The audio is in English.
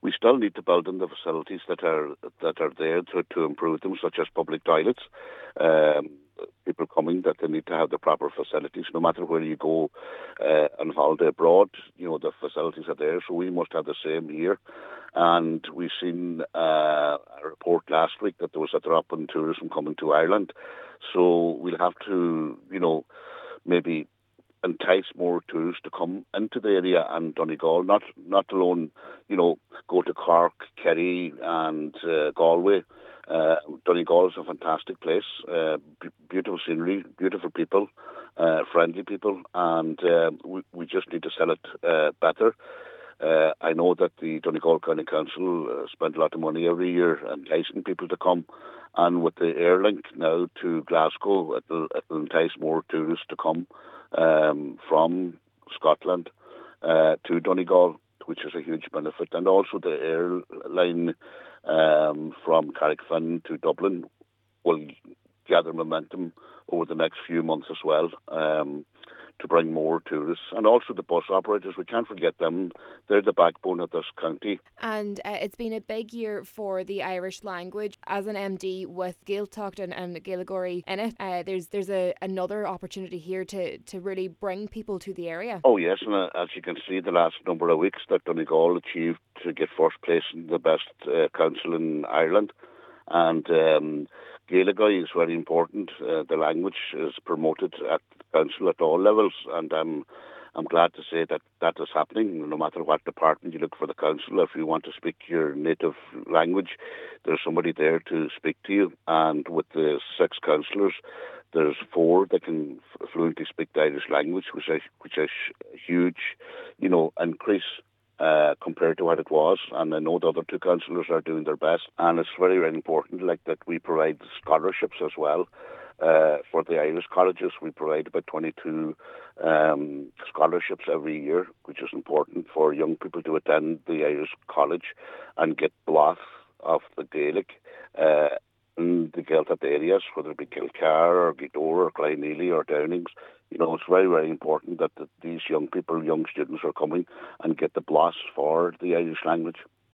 We still need to build on the facilities that are there to improve them, such as public toilets. People coming, that they need to have the proper facilities. No matter where you go on holiday abroad, the facilities are there. So we must have the same here. And we've seen a report last week that there was a drop in tourism coming to Ireland. So we'll have to, maybe entice more tourists to come into the area and Donegal, not alone, go to Cork, Kerry and Galway. Donegal is a fantastic place, beautiful scenery, beautiful people, friendly people, and we just need to sell it better. I know that the Donegal County Council spend a lot of money every year enticing people to come, and with the Airlink now to Glasgow, it'll entice more tourists to come from Scotland to Donegal, which is a huge benefit. And also the airline from Carrickfinn to Dublin will gather momentum over the next few months as well, to bring more tourists. And also the bus operators, we can't forget them. They're the backbone of this county. And it's been a big year for the Irish language. As an MD with Gaeltacht and Gaeilgeoirí in it, there's another opportunity here to really bring people to the area. Oh yes, and as you can see, the last number of weeks that Donegal achieved to get first place in the best council in Ireland. And Gaeilgeoirí is very important. The language is promoted at the council at all levels, and I'm glad to say that is happening. No matter what department you look for the council, if you want to speak your native language, there's somebody there to speak to you. And with the 6 councillors, there's 4 that can fluently speak the Irish language, which is a huge, increase compared to what it was. And I know the other 2 councillors are doing their best. And it's very, very important, that we provide scholarships as well. For the Irish colleges, we provide about 22 scholarships every year, which is important for young people to attend the Irish college and get bláth of the Gaelic in the Gaeltacht areas, whether it be Kilcar or Gweedore or Glyneely or Downings. It's very, very important that these young people, young students are coming and get the bláth for the Irish language.